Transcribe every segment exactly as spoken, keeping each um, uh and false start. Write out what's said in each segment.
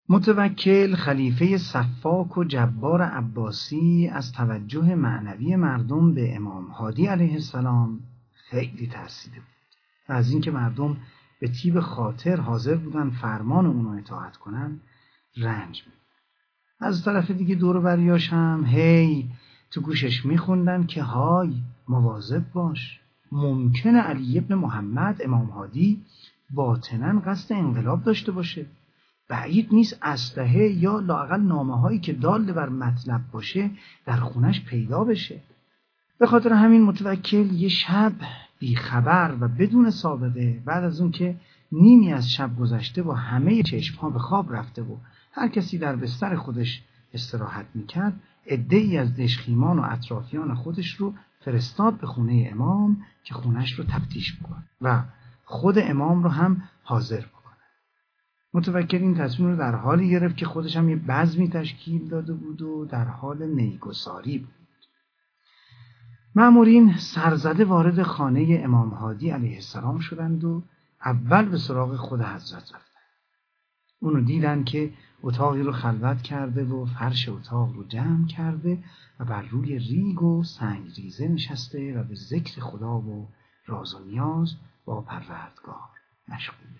متوکل خلیفه سفاک و جبار عباسی از توجه معنوی مردم به امام هادی علیه السلام خیلی ترسیده بود و از اینکه مردم به طیب خاطر حاضر بودن فرمان اونو اطاعت کنن رنج بود. از طرف دیگه دور و بریاش هم هی تو گوشش میخوندن که های مواظب باش، ممکنه علی ابن محمد امام هادی باطناً قصد انقلاب داشته باشه، بعید نیست اسلحه یا لااقل نامه هایی که دال بر مطلب باشه در خونش پیدا بشه. به خاطر همین متوکل یه شب بیخبر و بدون سابقه بعد از اون که نیمی از شب گذشته و همه چشمها به خواب رفته و هر کسی در بستر خودش استراحت میکرد، عده‌ای از دژخیمان و اطرافیان خودش رو فرستاد به خونه امام که خونش رو تفتیش بکنه و خود امام رو هم حاضر بکنه. متوکل این تصمیم رو در حالی گرفت که خودش هم یه بزمی تشکیل داده بود و در حال میگساری بود. مأمورین سرزده وارد خانه امام هادی علیه السلام شدند و اول به سراغ خود حضرت رفتند. اونو دیدن که اتاقی رو خلوت کرده و فرش اتاق رو جمع کرده و بر روی ریگ و سنگریزه نشسته و به ذکر خدا و راز و نیاز با پروردگار مشغوله.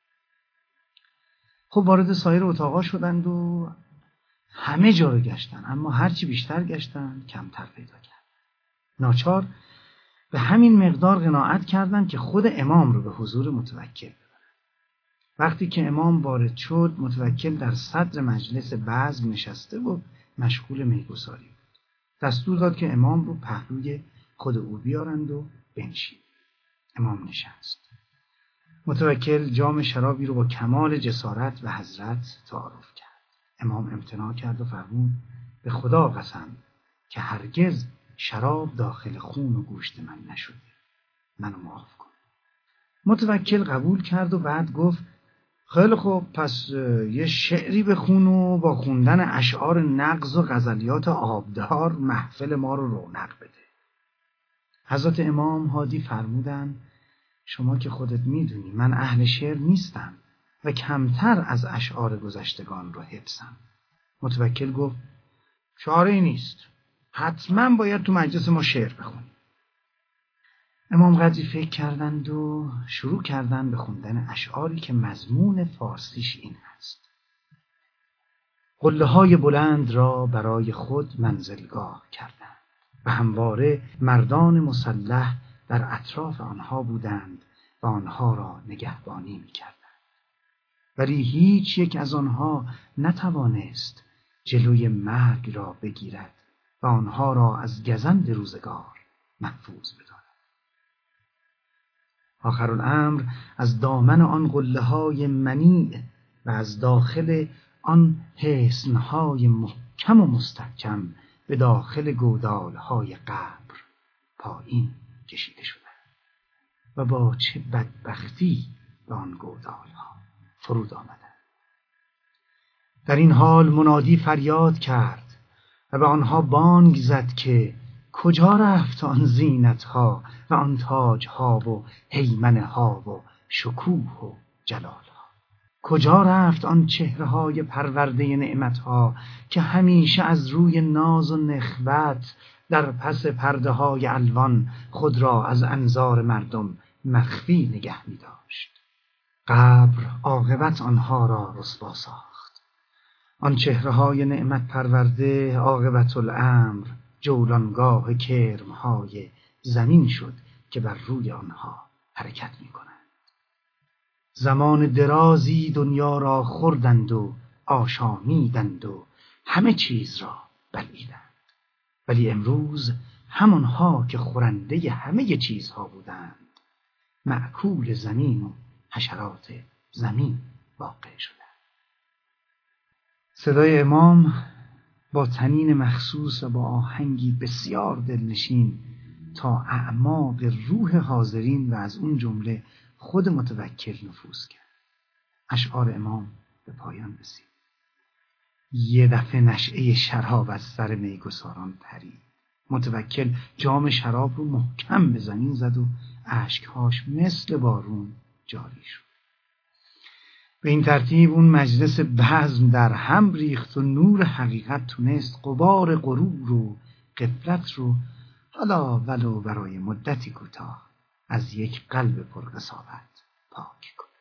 خب وارد سایر اتاقا شدند و همه جا رو گشتن، اما هرچی بیشتر گشتن کمتر پیدا کردن. ناچار به همین مقدار قناعت کردند که خود امام رو به حضور متوکل ببرند. وقتی که امام وارد شد، متوکل در صدر مجلس بزم نشسته و مشغول میگساری بود. دستور داد که امام رو پهلوی خود او بیارند و بنشین. امام نشست. متوکل جام شرابی رو با کمال جسارت و حضرت تعارف کرد. امام امتناع کرد و فرمود به خدا قسم که هرگز شراب داخل خون و گوشت من نشده، منو معاف کن. متوکل قبول کرد و بعد گفت خیلی خوب، پس یه شعری بخون و با خوندن اشعار نغز و غزلیات آبدار محفل ما رو رونق بده. حضرت امام هادی فرمودن شما که خودت میدونی من اهل شعر نیستم و کمتر از اشعار گذشتگان رو حفظم. متوکل گفت چاره‌ای نیست، حتما باید تو مجلس ما شعر بخونی. امام قدری فکر کردند و شروع کردند به خوندن اشعاری که مضمون فارسیش این هست: قله های بلند را برای خود منزلگاه کردند و همواره مردان مسلح در اطراف آنها بودند و آنها را نگهبانی می کردند. ولی هیچ یک از آنها نتوانست جلوی مرگ را بگیرد و آنها را از گزند روزگار محفوظ بدارد. آخرالامر از دامن آن قله های منیع و از داخل آن حصنهای محکم و مستحکم به داخل گودال های قبر پایین کشیده شده و با چه بدبختی به آن گودال ها فرود آمدند. در این حال منادی فریاد کرد و به آنها بانگ زد که کجا رفت آن زینت ها و آن تاج ها و هیمنه ها و شکوه و جلال ها؟ کجا رفت آن چهره های پرورده نعمت ها که همیشه از روی ناز و نخوت در پس پرده های الوان خود را از انظار مردم مخفی نگه می داشت؟ قبر عاقبت آنها را رسوا ساخت. آن چهره های نعمت پرورده عاقبت الامر جولانگاه کرمهای زمین شد که بر روی آنها حرکت می کنند. زمان درازی دنیا را خوردند و آشامیدند و همه چیز را بلعیدند، ولی امروز همانها که خورنده همه چیزها بودند مأکول زمین و حشرات زمین واقع شدند. صدای امام با طنین مخصوص و با آهنگی بسیار دلنشین تا اعماق روح حاضرین و از اون جمله خود متوکل نفوذ کرد. اشعار امام به پایان رسید. یه دفعه نشعه شراب از سر میگساران پرید. متوکل جام شراب رو محکم به زمین زد و اشکهاش مثل بارون جاری شد. به این ترتیب اون مجلس بزم در هم ریخت و نور حقیقت تونست غبار غرور و غفلت رو حالا ولو برای مدتی کوتاه از یک قلب پرقساوت پاک کن.